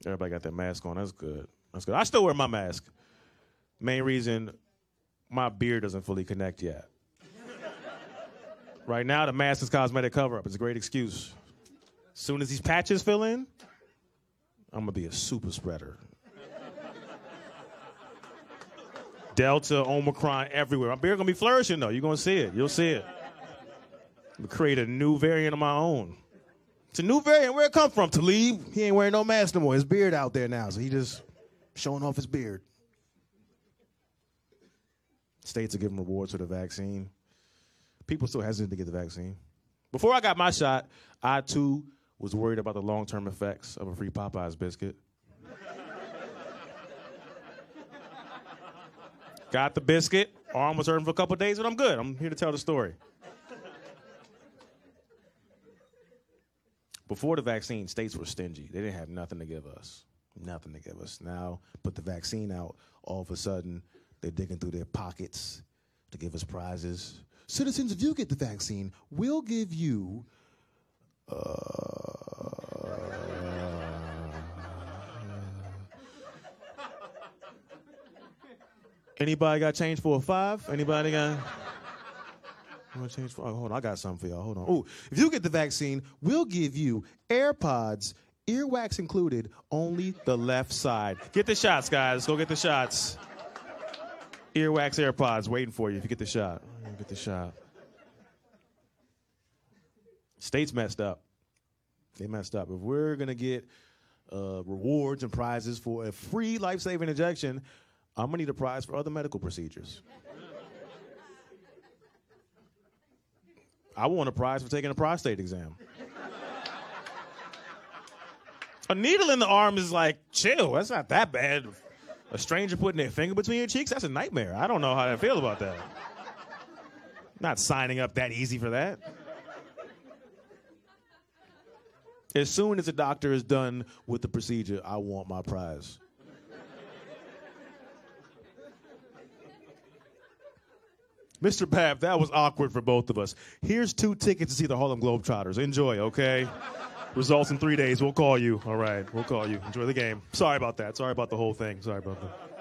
Everybody got their mask on. That's good. That's good. I still wear my mask. Main reason, my beard doesn't fully connect yet. Right now, the mask is cosmetic cover-up. It's a great excuse. As soon as these patches fill in, I'm going to be a super spreader. Delta, Omicron, everywhere. My beard going to be flourishing, though. You're going to see it. You'll see it. I'm going to create a new variant of my own. It's a new variant. Where it come from? Talib. He ain't wearing no mask no more. His beard out there now, so he just showing off his beard. States are giving rewards for the vaccine. People still hesitant to get the vaccine. Before I got my shot, I, too, was worried about the long-term effects of a free Popeyes biscuit. Got the biscuit. Arm was hurting for a couple of days, but I'm good. I'm here to tell the story. Before the vaccine, states were stingy. They didn't have nothing to give us. Nothing to give us. Now, put the vaccine out, all of a sudden, they're digging through their pockets to give us prizes. Citizens, if you get the vaccine, we'll give you Anybody got change for a 5? Anybody got change for? Oh, hold on, I got something for y'all. Hold on. Oh, if you get the vaccine, we'll give you AirPods, earwax included, only the left side. Get the shots, guys. Go get the shots. Earwax, AirPods waiting for you if you get the shot. Get the shot. States messed up. They messed up. If we're going to get rewards and prizes for a free life-saving injection, I'm going to need a prize for other medical procedures. I want a prize for taking a prostate exam. A needle in the arm is like, chill, that's not that bad. A stranger putting their finger between your cheeks, that's a nightmare. I don't know how I feel about that. Not signing up that easy for that. As soon as the doctor is done with the procedure, I want my prize. Mr. Papp, that was awkward for both of us. Here's 2 tickets to see the Harlem Globetrotters. Enjoy, okay? Results in 3 days. We'll call you. All right, we'll call you. Enjoy the game. Sorry about that. Sorry about the whole thing. Sorry about that.